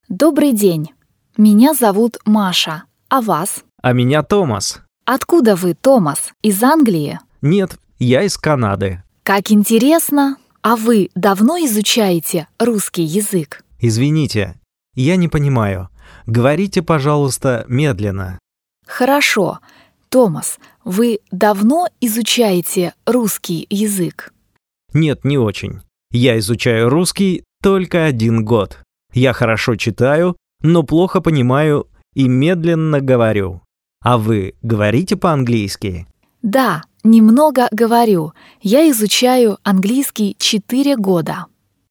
Добрый день. Меня зовут Маша. А вас? А меня Томас. Откуда вы, Томас? Из Англии? Нет, я из Канады. Как интересно. А вы давно изучаете русский язык? Извините, я не понимаю. Говорите, пожалуйста, медленно. Хорошо. Томас, вы давно изучаете русский язык? Нет, не очень. Я изучаю русский только 1 год. Я хорошо читаю, но плохо понимаю и медленно говорю. А вы говорите по-английски? Да, немного говорю. Я изучаю английский 4 года.